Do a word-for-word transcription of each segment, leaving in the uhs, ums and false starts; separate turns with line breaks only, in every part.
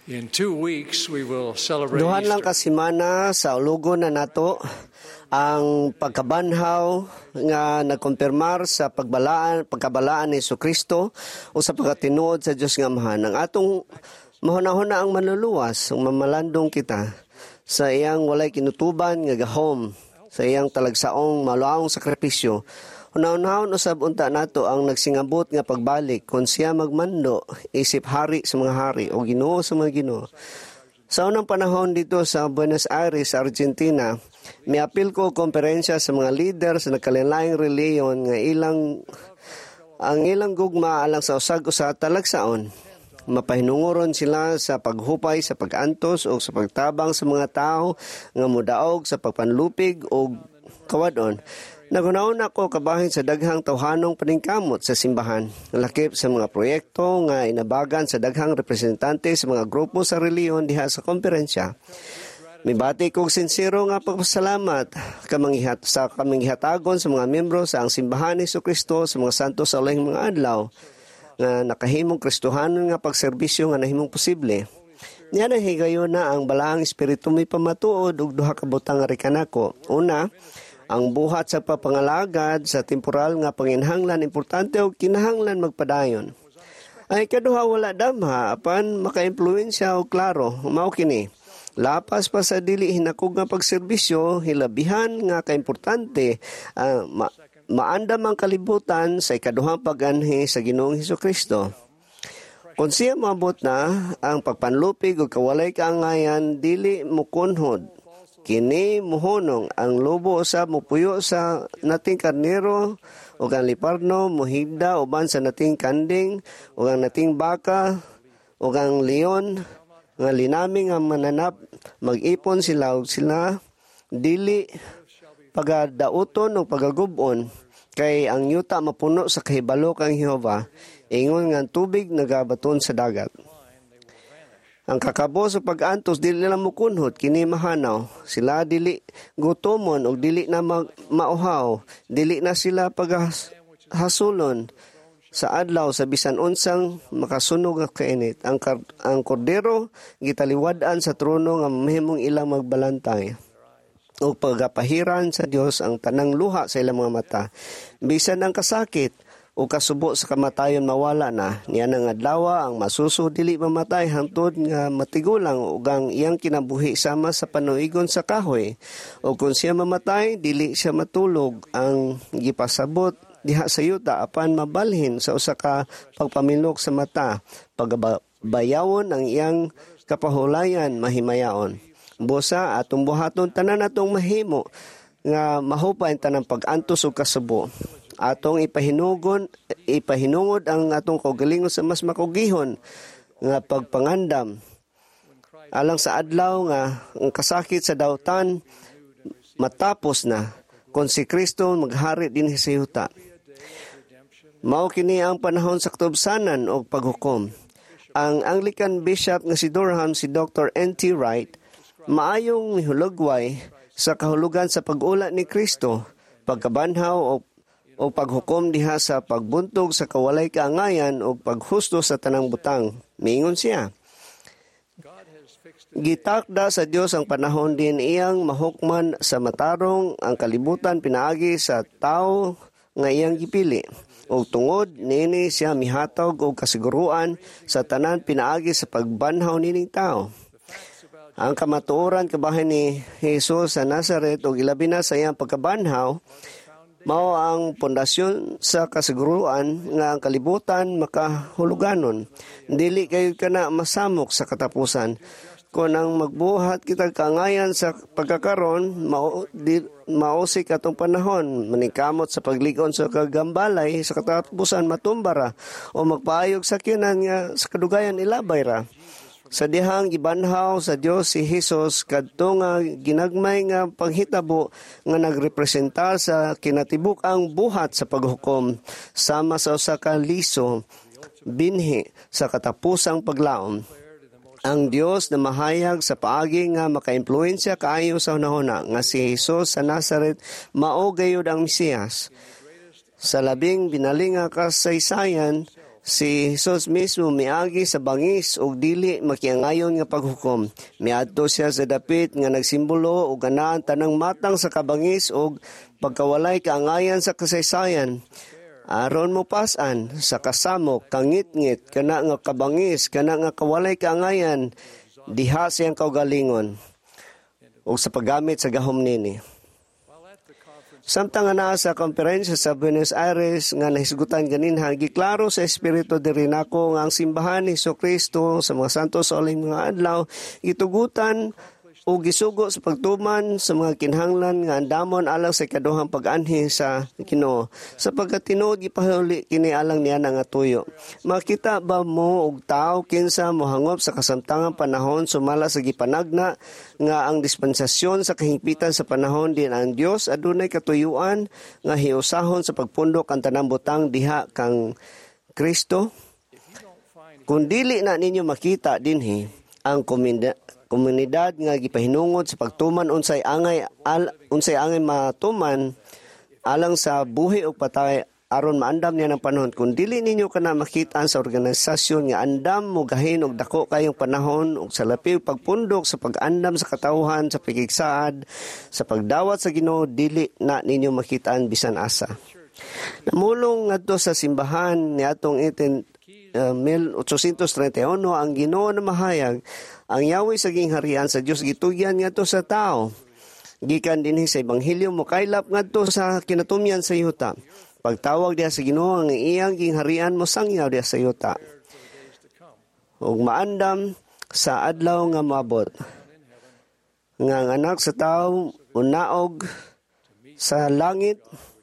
In two weeks, we will celebrate
Duhan lang
Easter.
kasimana sa ulugon na nato ang pagkabanhaw nga nagkumpirmar sa pagbalaan, pagkabalaan ni Jesucristo o sa pagkatinuod sa Diyos nga Amahan. Ang atong mahuna-huna ang manluluwas, ang mamalandong kita sa iyang walay kinutuban nga gahom, sa iyang talagsaong maluaong sakripisyo. Hunaw-hunaw usab unta nato ang nagsingabot nga pagbalik kung siya magmando isip hari sa mga hari o Ginoo sa mga Ginoo. Sa unang panahon dito sa Buenos Aires, Argentina, miapil ko komperensya sa mga leader sa nagkalain-laing reliyon nga ilang ang ilang gugma alang sa usag-usa talagsaon. Mapahinunguron sila sa paghupay sa pag-antos o sa pagtabang sa mga tao nga mudaog sa pagpanlupig o kawadon. Nagunaon ako kabahin sa daghang tawhanong paningkamot sa simbahan. Lakip sa mga proyekto nga inabagan sa daghang representante sa mga grupo sa reliyon diha sa komperensya. Mibati kong sincero nga pagpasalamat kamanghihat sa kamanghihatagon sa mga membro sa ang simbahan ni Jesucristo sa mga santo sa ulahing mga adlaw nga nakahimong Kristohanon nga pagserbisyo nga nahimong posible. Niya na higayon na ang balaang espiritu may pamatuod ug duha ka butang nga rikanako. Una, ang buhat sa papangalagad sa temporal nga panginhanglan importante o kinahanglan magpadayon. Ay kaduha wala damha apan maka-impluwensya o klaro mao kini. Lapas pa sa dili hinakog nga pagserbisyo hilabihan nga kaimportante uh, ma- maandam ang kalibutan sa ikaduhang pag-anhi sa Ginoong Hesukristo. Kung siya maabot na ang pagpanlupig o kawalay kaangayan dili mukunhod. Kini muhunong ang lobo usab mupuyo sa nating karnero o ang liparno muhigda uban sa nating kanding o ang nating baka o ang leon nga linaming ang mananap mag-ipon sila og sila dili pagadauton o pagagubon kay ang yuta mapuno sa kahibalo kang Jehova ingon nga tubig nagabaton sa dagat. Ang kakabo sa pag-antos dili nila mukunhod kini mahanaw. Sila dili gutomon o dili na mag- mauhaw. Dili na sila paghasulon sa adlaw sa bisan unsang makasunog nga kainit. Ang, kar- ang kordero gitaliwad-an sa trono nga mahimong ilang magbalantay. O pagapahiran sa Dios ang tanang luha sa ilang mga mata. Bisan ang kasakit o kasubo sa kamatayon mawala na, niya nang adlaw ang masuso dili mamatay hangtod nga matigulang ug ang iyang kinabuhi sama sa panuigon sa kahoy. O kung siya mamatay, dili siya matulog ang gipasabot diha sa yuta apan mabalhin sa usa ka pagpamilok sa mata, pagbayawon ang iyang kapahulayan mahimayaon. Busa atong buhaton tanan atong mahimo nga mahupay tanang pag-antos ug kasubo. Atong ipahinugon, ipahinungod ang atong kaugalingon sa mas makugihon nga pagpangandam. Alang sa adlaw nga ang kasakit sa dawtan matapos na kung si Kristo maghari din sa yuta. Mao kini ang panahon sa katubsanan o paghukom. Ang Anglican Bishop nga si Durham, si Doctor N T Wright, maayong mihulugway sa kahulugan sa pag-ula ni Kristo, pagkabanhaw o o paghukom diha sa pagbuntog sa kawalay kaangayan o paghusto sa tanang butang. Miingon siya, gitakda sa Dios ang panahon din iyang mahukman sa matarong ang kalibutan pinaagi sa tao nga iyang gipili. O tungod nini siya mihatag og kasiguruan sa tanan pinaagi sa pagbanhaw nining tao. Ang kamatuoran kabahin ni Jesus sa Nazareth o ilabi na sa iyang pagkabanhaw mao ang pundasyon sa kasiguruan nga ang kalibutan makahuluganon. Dili kayo ka na masamok sa katapusan. Kung ang magbuhat kita kaangayan sa pagkakaroon, mao, di, mausik atong panahon, manikamot sa pagligon sa kagambalay, sa katapusan matumbara, o magpaayog sa kinan nga sa kadugayan ilabay ra. Sa dihang gibanhaw sa Dios si Jesus kadto nga ginagmay nga panghitabo nga nagrepresentar sa kinatibuk ang buhat sa paghukom sama sa usa ka liso binhi sa katapusang paglaom. Ang Dios na mahayag sa paagi nga makaimpluwensya kaayo sa hunahuna nga si Jesus sa Nazareth mao gayud ang Mesiyas. Sa labing binalinga kasaysayan Si Jesus mismo miagi sa bangis ug dili makiangayon nga paghukom. Miadto siya sa dapit nga nagsimbolo og anaan tanang matang sa kabangis ug pagkawalay kaangayan sa kasaysayan. Aron mo pasan sa kasamok, kangit-ngit, kana nga kabangis, kana nga kawalay kaangayan, diha siyang kaugalingon o sa paggamit sa gahom nini. Samtang nga sa konferensya sa Buenos Aires nga nahisgutan ganinha, giklaro sa Espiritu diri nako nga ang simbahan ni Jesucristo sa mga santos sa uling mga adlaw, gitugutan o gisugo sa pagtuman sa mga kinahanglan nga andamon alang sa ikaduhang pag-anhi sa Ginoo. Sapagkat tinuod gipahuli kini alang niya nga tuyo. Makita ba mo og tao kinsa mohangop sa kasamtangang panahon sumala sa gipanagna nga ang dispensasyon sa kahingpitan sa panahon din ang Dios adunay katuyuan nga hiusahon sa pagpundok ang tanang butang diha kang Kristo? Kung dili na ninyo makita dinhi ang komunidad komunidad nga gipahinungod sa pagtuman unsay angay al, unsay angay matuman alang sa buhi ug patay aron maandam niya ng panahon. Kung dili ninyo kana makita sa organisasyon nga andam mo gahin og dako kayong panahon ug sa lapi pagpundok sa pag-andam sa katawhan sa pagigsaad sa pagdawat sa Ginoo, dili na ninyo makitaan bisan asa. Namulong ngadto sa simbahan ni atong eighteen eighteen thirty-one ang Ginoo na mahayag ang yawi sa gingharian sa Dios gitugyan ngadto sa tao. Gikan dinhi sa ebanghelyo mokaylap ngadto sa kinatumyan sa yuta. Pagtawag diha sa Ginoo ang iyang gingharian mo sangyaw diha sa yuta. Ug maandam sa adlaw nga moabot. Nga ang anak sa tao unaog sa langit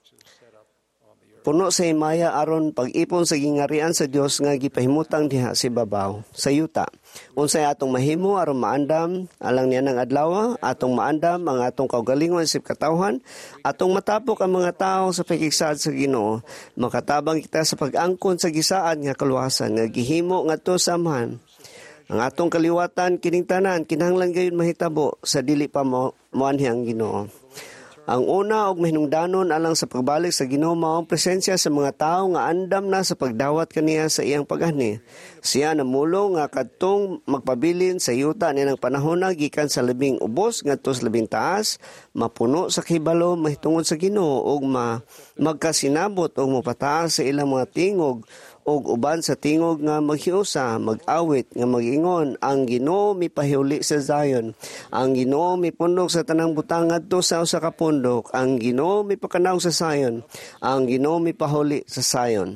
puno sa himaya aron pag-ipon sa gingharian sa Dios nga gipahimutang diha sa babaw sa yuta. Unsay atong mahimo aron maandam alang niya ng adlaw, atong maandam ang atong kaugalingon isip katawhan, atong matapok ang mga tawo sa pagigsaad sa Ginoo, makatabang kita sa pag-angkon sa gisaad nga kaluwasan nga gihimo ngadto sa amahan. Ang atong kaliwatan kining tanan kinahanglan gayon mahitabo sa dili pa mo moanhi ang Ginoo. Ang una og mahinungdanon alang sa pagbalik sa Ginoo mao ang presensya sa mga tawo nga andam na sa pagdawat kaniya sa iyang pag-ani. Siya namulong nga kadtong magpabilin sa yuta nilang panahon na gikan sa labing ubos ngadto sa labing taas, mapuno sa kahibalo mahitungod sa Ginoo ug ma magkasinabot og mopataas sa ilang mga tingog og uban sa tingog nga maghiusa, mag-awit nga mag-ingon, ang Ginoo mipahiuli sa Zion, ang Ginoo mipundok sa tanang butang ngadto sa usa ka pundok, ang Ginoo mipakanaw sa Zion, ang Ginoo mipahuli sa Zion.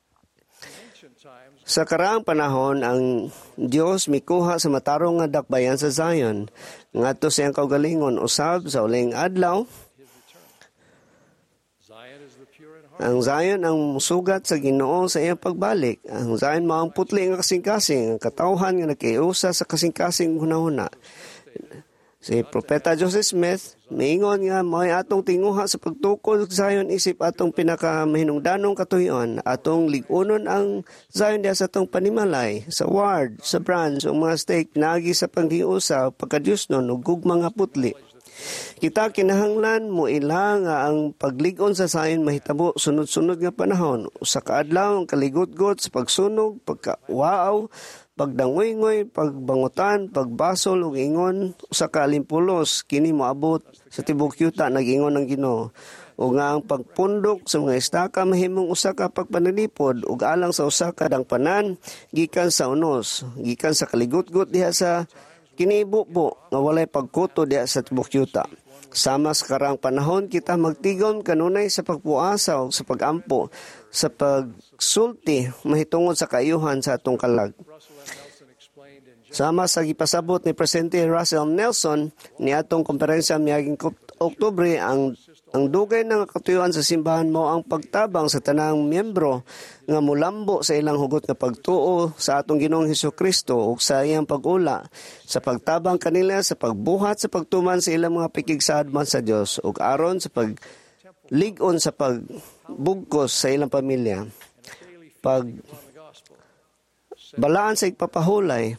Sa karaang panahon, ang Dios mikuha sa matarong nga dakbayan sa Zion, ngadto sa iyang kaugalingon usab sa uling adlaw. Ang Zion ang sugat sa Ginoo sa iyang pagbalik. Ang Zion mao ang putli nga kasing-kasing, ang katawhan nga nagkiusa sa kasing-kasing hunahuna. Si Propeta Joseph Smith miingon nga mo'y atong tinguha sa pagtukod sa Zion isip atong pinakamahinungdanong katuyon, atong ligunon ang Zion diha sa atong panimalay, sa ward, sa branch, o mga stake nagi sa paghiusa, pagkadyusnon, o gugma nga putli. Kita kinahanglan mo ila nga ang paglig-on sa Zion mahitabo sunod-sunod nga panahon. Usa ka adlaw ang kaligot-got sa pagsunog, pagkawaaw, pagdangoy-ngoy, pagbangutan, pagbasol ug ingon. Usa ka alimpulos kini moabot sa tibok yuta nag-ingon ang Ginoo. O nga ang pagpundok sa mga estaka mahimong usa ka pagpanalipod ug alang sa usa ka dangpanan gikan sa unos, gikan sa kaligot-got diha sa kinibubo nga walay pagkuto diha sa tibok yuta. Sama sa karang panahon kita magtigon kanunay sa pagpuasa o sa pagampo, sa pagsulti mahitungod sa kaayuhan sa atong kalag. Sama sa gipasabot ni Presidente Russell Nelson ni atong komperensya miaging Oktubre, ang ang dugay ng katuyuan sa simbahan mo ang pagtabang sa tanang miyembro nga mulambo sa ilang hugot nga pagtuo sa atong Ginoong Hesukristo ug sa iyang pag-ula sa pagtabang kanila sa pagbuhat sa pagtuman sa ilang mga pikigsaad man sa Dios ug aron sa paglig-on sa pagbugkos sa ilang pamilya, pag balaan sa igpapahulay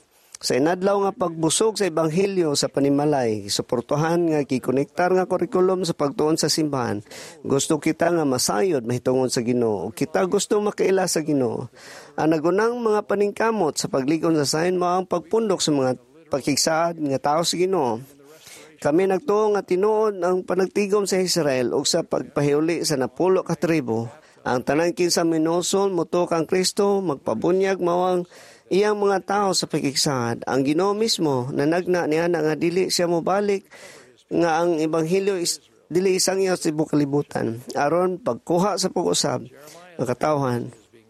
Sa inadlaw nga pagbusog sa ebanghelyo sa panimalay, suportuhan nga gikonektar nga kurikulum sa pagtuon sa simbahan. Gusto kita nga masayod mahitungod sa Ginoo. Kita gusto makaila sa Ginoo. Ang nagunang mga paningkamot sa pagligon sa sayon mao ang pagpundok sa mga pagkigsaad nga tao sa Ginoo. Kami nagtuo nga tinuod ang panagtigom sa Israel ug sa pagpahiuli sa napulo ka tribo. Ang tanan kinsa minuson motok ang Kristo magpabunyag mawang iyang mga tao sa pagkigsaad. Ang Ginoo mismo nanagna niya na nga dili siya mobalik nga ang ebanghelyo is dili isang iya sa tibuok kalibutan aron pagkuha sa pag-usab ng katawhan.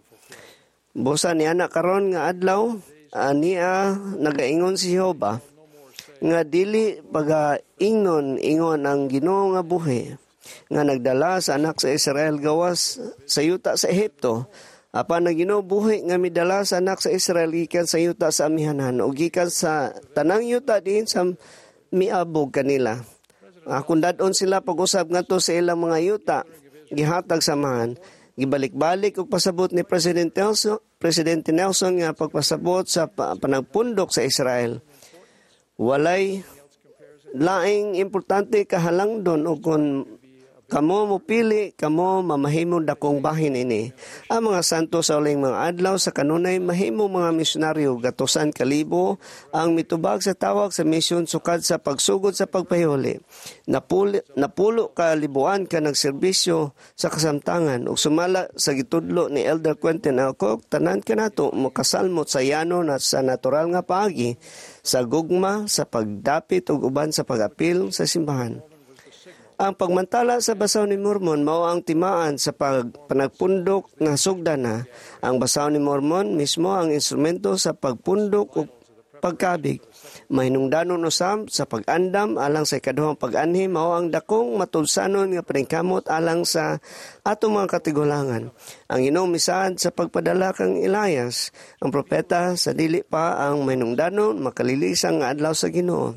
Busa niya na karon nga adlaw aniya nagaingon si Jehova nga dili pagaingnon ingon ang Ginoo nga buhi nga nagdala sa anak sa Israel gawas sa yuta sa Ehipto. Apan ang Ginoo buhi nga midala sa anak sa Israel gikan sa yuta sa amihanan o gikan sa tanang yuta diin sa miabog kanila. Kung dadon sila pag-usab ngadto sa ilang mga yuta gihatag samahan. Gibalik-balik og pasabot ni Presidente Nelson, Presidente Nelson nga pagpasabot sa panagpundok sa Israel. Walay laing importante kahalangdon o kung kamo mopili, kamo mamahimong dakong bahin ini. Ang mga santo sa uling mga adlaw sa kanunay mahimong mga misyonaryo gatusan kalibo ang mitubag sa tawag sa misyon sukad sa pagsugod sa pagpahuli. Napulo, napulo ka libuan ka nagserbisyo sa kasamtangan ug sumala sa gitudlo ni Elder Quentin Alcock tanan kanato makasalmot sa yanon at sa natural nga paagi sa gugma sa pagdapit ug uban sa pag-apil sa simbahan. Ang pagmantala sa Basaw ni Mormon mao ang timaan sa pag panagpundok nga sugdana. Ang Basaw ni Mormon mismo ang instrumento sa pagpundok o pagkabig. Mahinungdanon usab sa pag-andam alang sa ikaduhang pag-anhi mao ang dakong matulsanon nga paningkamot alang sa atong mga katigulangan. Ang Ginoo misad sa pagpadala kang Elias, ang propeta sa dili pa ang mahinungdanon makalilisang nga adlaw sa Ginoo.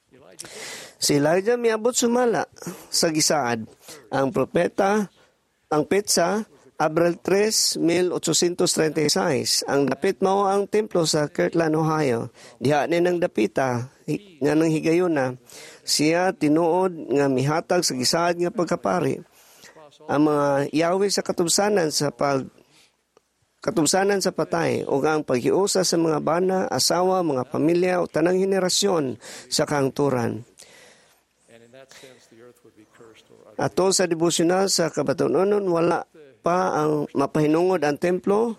Si Elijah miabot sumala sa gisaad. Ang propeta, ang petsa, Abril tres, eighteen thirty-six. Ang dapit mao ang templo sa Kirtland, Ohio. Diha ni nang dapita, nga nang higayuna. Siya tinuod nga mihatag sa gisaad nga pagkapari. Ang mga Yahweh sa katubsanan sa pag katubsanan sa patay o ang paghiusa sa mga bana, asawa, mga pamilya o tanang henerasyon sa kahangturan. Ato sa devotional sa kabatunonon, wala pa ang mapahinungod ang templo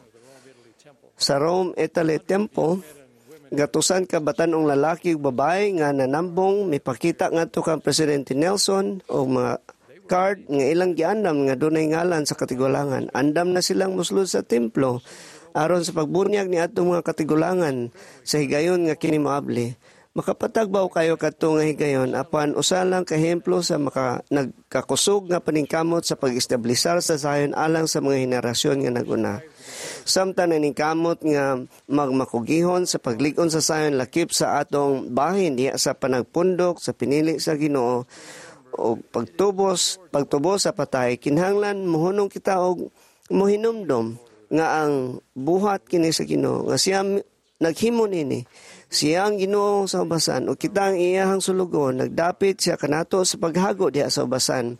sa Rome, Italy Temple. Gatusan ka batanong lalaki ug babae nga nanambong mipakita ngadto kang Presidente Nelson o mga card nga ilang giandam nga dunay ngalan sa katigulangan. Andam na silang muslud sa templo aron sa pagbunyag ni atong mga katigulangan sa higayon nga kini moabli. Makapatagbaw kayo kadto nga higayon apan usa lang ka ehemplo sa maka nagkakusog nga paningkamot sa pag-establisar sa sayon alang sa mga henerasyon nga naguna. Samtang naningkamot nga magmakugihon sa paglig-on sa sayon lakip sa atong bahin diha sa panagpundok sa pinili sa Ginoo o pagtubos pagtubos sa patay kinahanglan mohunong kita og mohinumdom nga ang buhat kini sa Ginoo nga siya naghimo nini. Siya ang Ginoo sa ubasan o kita ang iyahang sulugon. Nagdapit siya kanato sa paghago diha sa ubasan.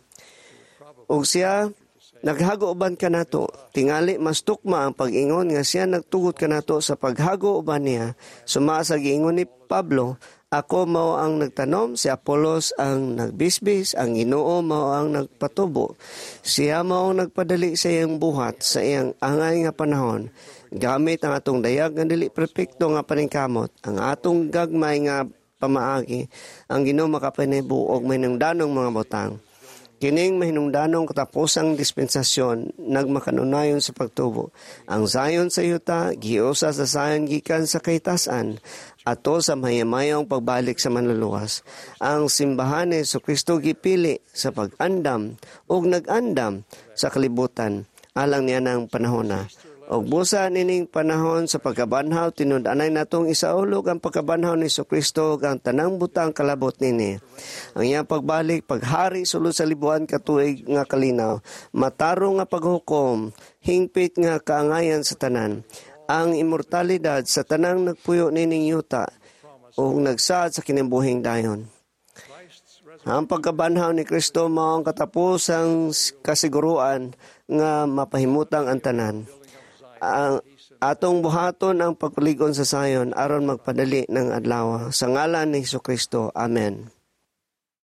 O siya naghago uban kanato. Tingali mas tukma ang pag-ingon nga siya nagtugot kanato sa paghago uban niya. Suma sa giingon ni Pablo, ako mao ang nagtanom, si Apolos ang nagbisbis, ang Ginoo mao ang nagpatubo. Siya mao ang nagpadali sa iyang buhat sa iyang angay nga panahon. Gamit ang atong dayag nga dili perpekto nga paningkamot, ang atong gagmay nga pamaagi, ang Ginoo makapanebuog mahinungdanong mga butang. Kining mahinungdanong katapusang dispensasyon nagmakanunayon sa pagtubo. Ang sayon sa yuta giusa sa sayon gikan sa kahitasan ato sa mayamayong pagbalik sa manluluwas. Ang simbahan ni Jesucristo gipili sa pag-andam ug nag-andam sa kalibutan alang niya ng panahon na. Og busa nining panahon sa pagkabanhaw, tinud-anay natong isaulog ang pagkabanhaw ni Jesucristo ug ang tanang butang kalabot nini. Ang iyang pagbalik, paghari sulod sa libuan katuig nga kalinaw, matarong nga paghukom, hingpit nga kaangayan sa tanan. ang immortalidad sa tanang nagpuyo nining yuta o nagsaad sa kinabuhing dayon. Ang pagkabanhaw ni Kristo mao ang katapusang kasiguruan nga mapahimutang ang tanan. Ang atong buhaton ang pagpaligon sa sayon aron magpadali ng adlaw. Sa ngalan ni Jesucristo. Amen.